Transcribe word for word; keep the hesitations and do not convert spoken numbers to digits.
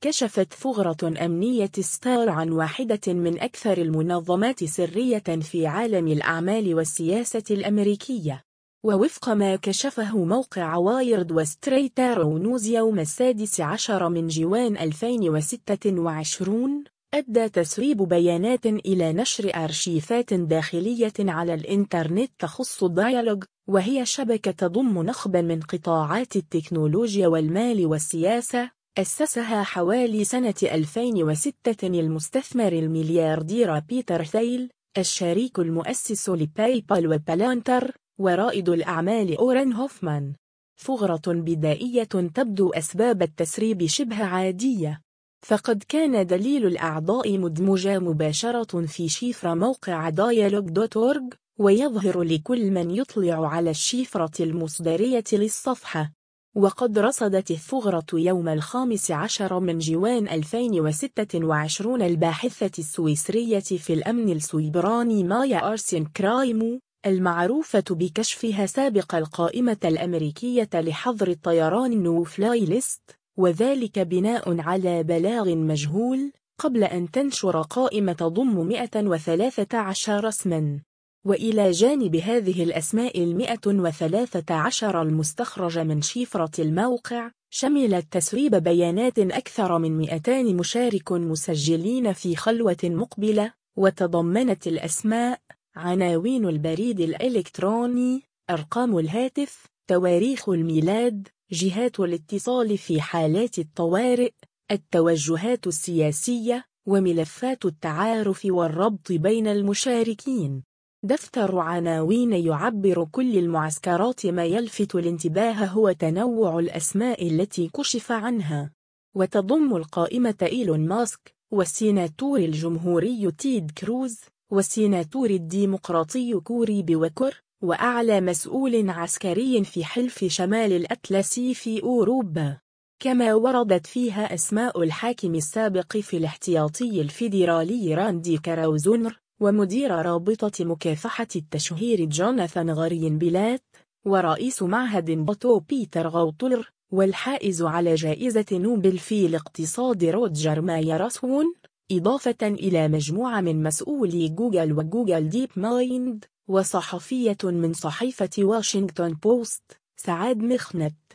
كشفت ثغرة أمنية ستار عن واحدة من أكثر المنظمات سرية في عالم الأعمال والسياسة الأمريكية. ووفق ما كشفه موقع وايرد وستريت أرو نيوز يوم السادس عشر من جوان ألفين وستة وعشرين، أدى تسريب بيانات إلى نشر أرشيفات داخلية على الإنترنت تخص دايالوج، وهي شبكة تضم نخبا من قطاعات التكنولوجيا والمال والسياسة، أسسها حوالي سنة ألفين وستة المستثمر الملياردير بيتر ثيل، الشريك المؤسس لباي بال وبالانتر، ورائد الأعمال أورين هوفمان. ثغرة بدائية تبدو أسباب التسريب شبه عادية، فقد كان دليل الأعضاء مدموجا مباشرة في شفرة موقع دايالوج دوت أورج، ويظهر لكل من يطلع على الشفرة المصدرية للصفحة. وقد رصدت الثغرة يوم الخامس عشر من جوان ألفين وستة وعشرين الباحثة السويسرية في الأمن السيبراني مايا أرسين كرايمو، المعروفة بكشفها سابق القائمة الأمريكية لحظر الطيران نو فلاي ليست، وذلك بناء على بلاغ مجهول، قبل أن تنشر قائمة تضم مئة وثلاثة عشر اسماً. وإلى جانب هذه الأسماء المئة وثلاثة عشر المستخرجة من شفرة الموقع، شملت تسريب بيانات أكثر من مئتين مشارك مسجلين في خلوة مقبلة، وتضمنت الأسماء، عناوين البريد الإلكتروني، أرقام الهاتف، تواريخ الميلاد، جهات الاتصال في حالات الطوارئ، التوجهات السياسية، وملفات التعارف والربط بين المشاركين. دفتر عناوين يعبر كل المعسكرات. ما يلفت الانتباه هو تنوع الأسماء التي كشف عنها، وتضم القائمة إيلون ماسك، والسيناتور الجمهوري تيد كروز، والسيناتور الديمقراطي كوري بوكر، وأعلى مسؤول عسكري في حلف شمال الأطلسي في أوروبا. كما وردت فيها أسماء الحاكم السابق في الاحتياطي الفيدرالي راندي كراوزونر، ومدير رابطة مكافحة التشهير جوناثان غرينبلات، ورئيس معهد بوتو بيتر غوتلر، والحائز على جائزة نوبل في الاقتصاد روجر مايرسون، إضافة إلى مجموعة من مسؤولي جوجل وجوجل ديب مايند، وصحفية من صحيفة واشنطن بوست، سعاد مخنت.